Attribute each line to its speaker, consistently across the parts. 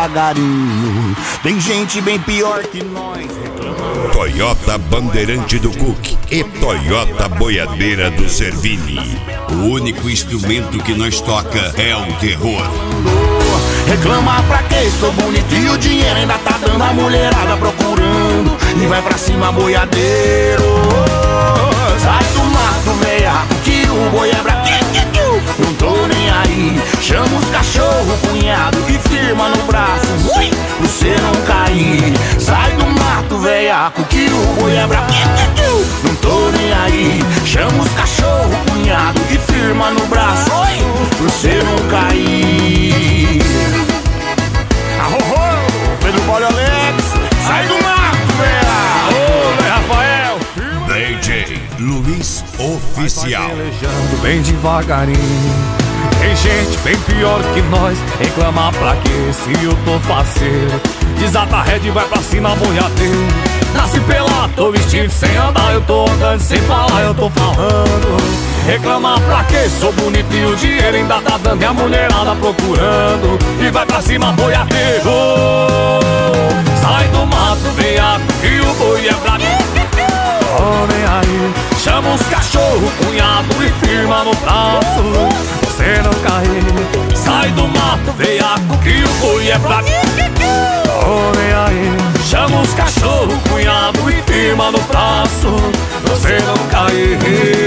Speaker 1: devagarinho. Tem gente bem pior que nós.
Speaker 2: Toyota Bandeirante do Cook e Toyota Boiadeira do Servini. O único instrumento que nós toca é o terror.
Speaker 1: Reclamar pra quê? Sou bonito e o dinheiro ainda tá dando, a mulherada procurando. E vai pra cima boiadeiro. Sai do mato, veiaco, que o boi é brabo. Não tô nem aí. Chama os cachorro, cunhado, e firma no braço, pra você não cair. Sai do mato, veiaco, que o boi é brabo. Não tô nem aí. Chama os cachorro, cunhado, e firma no braço, pra você não cair. Pedro Paulo Alex, sai do mato, velho! Ô, Rafael!
Speaker 2: DJ Luiz Oficial.
Speaker 3: Pelejando bem devagarinho. Tem gente bem pior que nós. Reclamar pra quê se eu tô faceiro? Desata a rede e vai pra cima, boiadeiro. Nasce pelado, tô vestido sem andar. Eu tô andando sem falar, eu tô falando. Reclamar pra quê? Sou bonito e o dinheiro ainda tá dando, e a mulherada procurando. E vai pra cima, boiadeiro. Sai do mato, veiaco, e o boi é brabo. Homem aí, chama os cachorro, cunhado, e firma no braço, você não cair. Sai do mato, veiaco, que o boi é brabo. Homem aí, chama os cachorro, cunhado, e firma no braço, você não cair.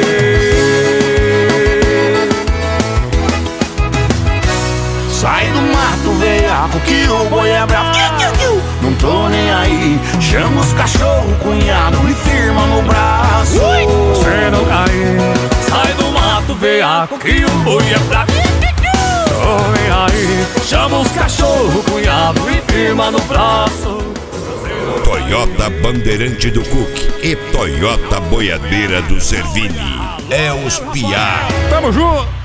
Speaker 1: Sai do mato, veiaco, que o boi é brabo. Não tô nem aí. Chama os cachorro, cunhado, e firma no braço,
Speaker 3: você não cair. Sai do mato, veiaco, que o boi é brabo. Homem aí, chama os cachorro, cunhado, e firma no braço.
Speaker 2: Toyota Bandeirante do Cook e Toyota Boiadeira do Servini. É os piá.
Speaker 3: Tamo junto!